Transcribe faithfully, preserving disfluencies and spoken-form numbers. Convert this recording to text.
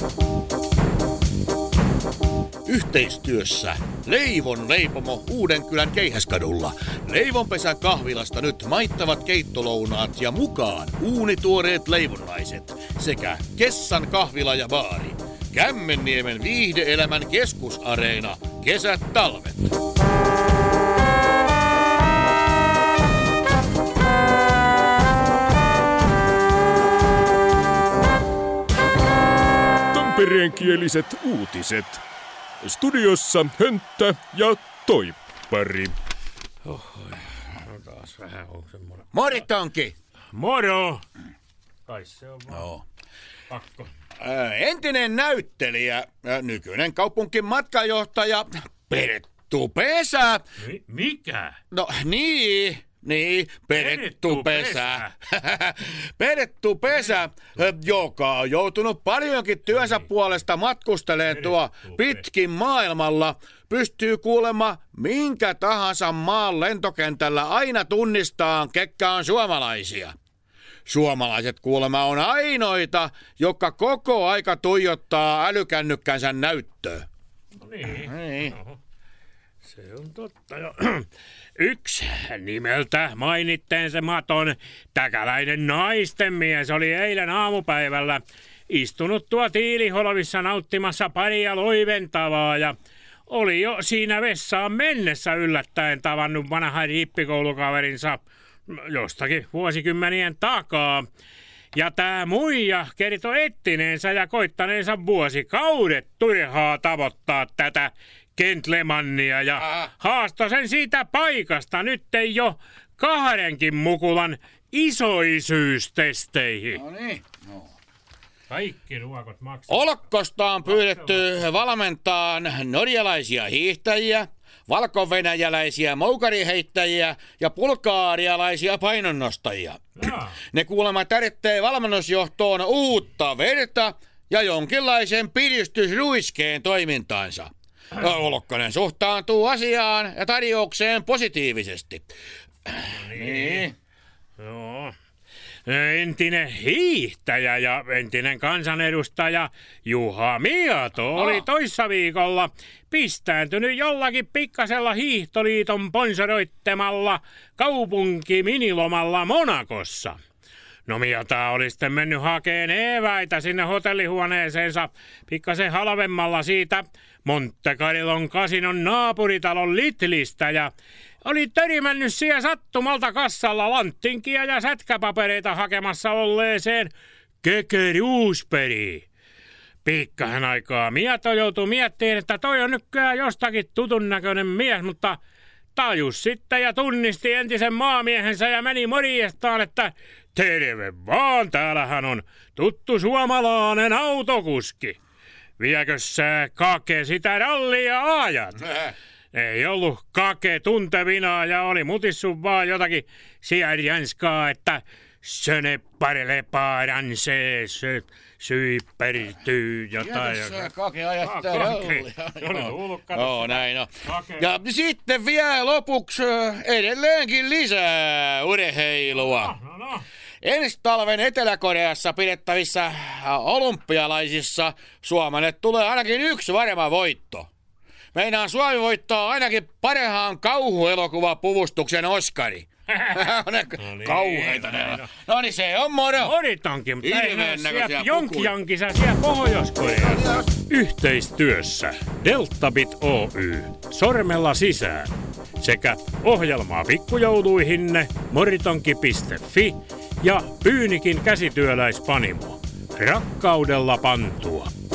Yhteistyössä Leivon leipomo Uudenkylän Keihäskadulla. Leivonpesän kahvilasta nyt maittavat keittolounaat ja mukaan uunituoreet leivonnaiset sekä Kessan kahvila ja baari. Kämmenniemen viihde-elämän keskusareena. Kesät talvet. Tampereenkieliset uutiset. Studiossa Hönttä ja Toippari. Oho, no taas vähän on semmoinen. Moritonki! Moro! Kai se on vaan no. pakko. Ää, entinen näyttelijä, ää, nykyinen kaupunkin matkajohtaja Perttu Pesä. Mi- mikä? No niin, niin, Perttu Pesä. Perttu Pesä, joka on joutunut paljonkin työnsä puolesta matkusteleen tuo pitkin maailmalla, pystyy kuulemma minkä tahansa maan lentokentällä aina tunnistamaan, ketkä on suomalaisia. Suomalaiset kuulemma on ainoita, jotka koko aika tuijottaa älykännykkänsä näyttöön. No niin. niin. No, se on totta jo. Yksi nimeltä mainitteensematon täkäläinen naistenmies oli eilen aamupäivällä istunut tuo tiiliholvissa nauttimassa paria loiventavaa ja oli jo siinä vessaan mennessä yllättäen tavannut vanhan rippikoulukaverinsa jostakin vuosikymmenien takaa. Ja tää muija kertoi ettineensä ja koittaneensa vuosikaudet turhaa tavoittaa tätä gentlemannia ja haastoi sen siitä paikasta nyt ei jo kahdenkin mukulan isoisyystesteihin. No niin, no. Kaikki ruokot maksaa. Olkkosta on pyydetty valmentaan norjalaisia hiihtäjiä, valkovenäjäläisiä moukariheittäjiä ja bulgaarialaisia painonnostajia. Jaa. Ne kuulemma tärjättää valmennusjohtoon uutta verta ja jonkinlaisen piristysruiskeen toimintaansa. Olkkonen suhtaantuu asiaan ja tarjoukseen positiivisesti. Niin. Joo. Entinen hiihtäjä ja entinen kansanedustaja Juha Mieto oli toissa viikolla pistääntynyt jollakin pikkasella hiihtoliiton sponsoroittamalla kaupunkiminilomalla Monakossa. No Mieta oli sitten mennyt hakeen eväitä sinne hotellihuoneeseensa pikkasen halvemmalla siitä Monte Carlon kasinon naapuritalon Lidlistä ja oli törmännyt siellä sattumalta kassalla lanttinkia ja sätkäpapereita hakemassa olleeseen Keke Roosbergiin. Pikkasen aikaa Mieto joutui miettimään, että toi on nykyään jostakin tutun näköinen mies, mutta tajus sitten ja tunnisti entisen maamiehensä ja meni morjestaan, että terve vaan, täällähän on tuttu suomalainen autokuski. Viekö sä Kake sitä rallia ajat? Ei ollut Kake tuntevinaa ja oli mutissu vaan jotakin siärjanskaa, että söne parle paranse syypertyy jotain. Tiedä sä Kake ajat sitä rallia. Oli kuullut, kato. Joo, näin on. Kake. Ja sitten vielä lopuksi edelleenkin lisää urheilua. No, no. Ensi talven Etelä-Koreassa pidettävissä olympialaisissa Suomelle tulee ainakin yksi varma voitto. Meinaan Suomi voittaa ainakin parhaan kauhuelokuvapuvustuksen Oskari. No niin, kauheita ne no, on. No niin, se on moro. Moritonkin, mutta ei Hirveän mene näköisiä siellä pukuja. jonkjankissa siellä Pohjois-Koreassa. Yhteistyössä Deltabit Oy, sormella sisään, sekä ohjelmaa pikkujouluihinne moritonki piste fi ja Pyynikin käsityöläispanimo. Rakkaudella pantua.